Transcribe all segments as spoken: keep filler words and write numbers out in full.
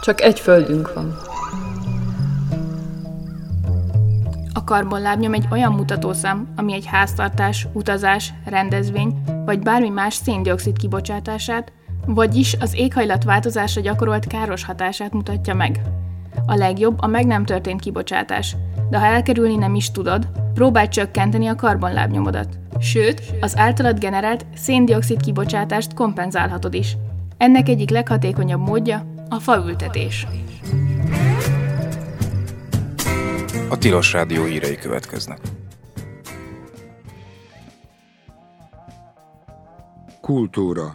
Csak egy földünk van. A karbonlábnyom egy olyan mutatószám, ami egy háztartás, utazás, rendezvény vagy bármi más szén-dioxid kibocsátását, vagyis az éghajlatváltozásra gyakorolt káros hatását mutatja meg. A legjobb a meg nem történt kibocsátás, de ha elkerülni nem is tudod, próbálj csökkenteni a karbonlábnyomodat. Sőt, az általad generált szén-dioxid kibocsátást kompenzálhatod is. Ennek egyik leghatékonyabb módja a faültetés. A Tilos Rádió hírei következnek. Kultúra.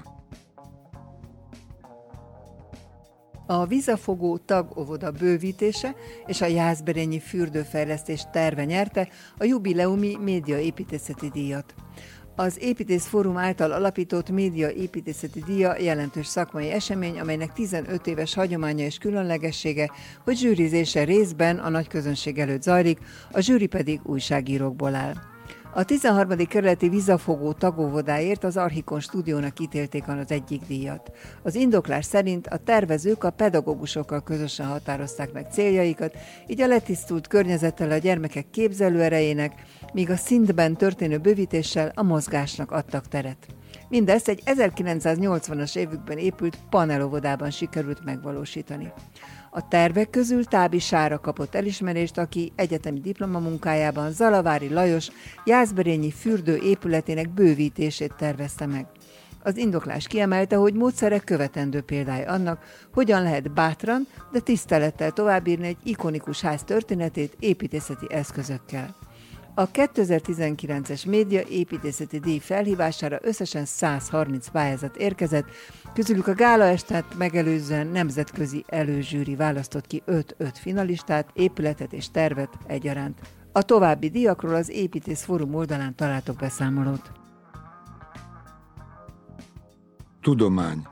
A Vizafogó tagóvoda bővítése és a Jászberényi fürdőfejlesztés terve nyerte a jubileumi médiaépítészeti díjat. Az Építész Fórum által alapított médiaépítészeti díja jelentős szakmai esemény, amelynek tizenöt éves hagyománya és különlegessége, hogy zsűrizése részben a nagy közönség előtt zajlik, a zsűri pedig újságírókból áll. A tizenharmadik kerületi Vizafogó tagóvodáért az Archikon stúdiónak ítélték az egyik díjat. Az indoklás szerint a tervezők a pedagógusokkal közösen határozták meg céljaikat, így a letisztult környezettel a gyermekek képzelőerejének, míg a szintben történő bővítéssel a mozgásnak adtak teret. Mindezt egy ezerkilencszáznyolcvanas évükben épült panelovodában sikerült megvalósítani. A tervek közül Tábi Sára kapott elismerést, aki egyetemi diplomamunkájában Zalavári Lajos jászberényi fürdő épületének bővítését tervezte meg. Az indoklás kiemelte, hogy módszerek követendő példája annak, hogyan lehet bátran, de tisztelettel továbbírni egy ikonikus ház történetét építészeti eszközökkel. A kétezer-tizenkilences média építészeti díj felhívására összesen száz harminc pályázat érkezett, közülük a gálaestet megelőzően nemzetközi előzsűri választott ki öt-öt finalistát, épületet és tervet egyaránt. A további díjakról az Építész Fórum oldalán találtok beszámolót. Tudomány.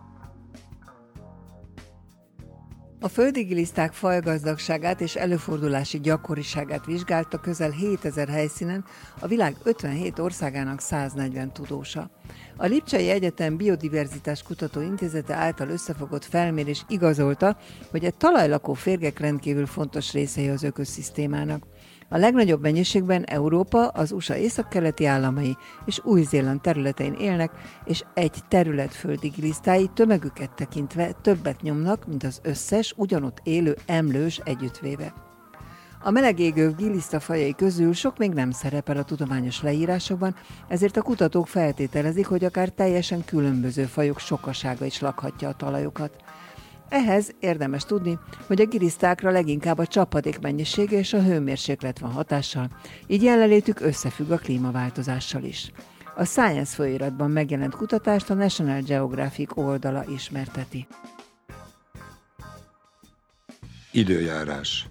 A földi giliszták fajgazdagságát és előfordulási gyakoriságát vizsgálta közel hétezer helyszínen a világ ötvenhét országának száznegyven tudósa. A Lipcsei Egyetem Biodiverzitás Kutató Intézete által összefogott felmérés igazolta, hogy a talajlakó férgek rendkívül fontos részei az ökoszisztémának. A legnagyobb mennyiségben Európa, az u es á északkeleti államai és Új-Zéland területein élnek, és egy terület földi gilisztái tömegüket tekintve többet nyomnak, mint az összes ugyanott élő emlős együttvéve. A melegégő gilisztafajai közül sok még nem szerepel a tudományos leírásokban, ezért a kutatók feltételezik, hogy akár teljesen különböző fajok sokasága is lakhatja a talajokat. Ehhez érdemes tudni, hogy a gilisztákra leginkább a csapadék mennyisége és a hőmérséklet van hatással, így jelenlétük összefügg a klímaváltozással is. A Science folyóiratban megjelent kutatást a National Geographic oldala ismerteti. Időjárás.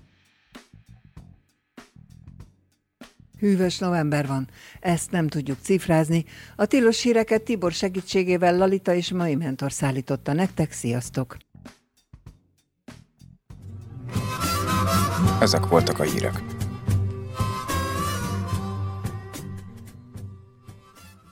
Hűvös november van, ezt nem tudjuk cifrázni. A tilos híreket Tibor segítségével Lalita és Mai Mentor szállította nektek, sziasztok! Ezek voltak a hírek.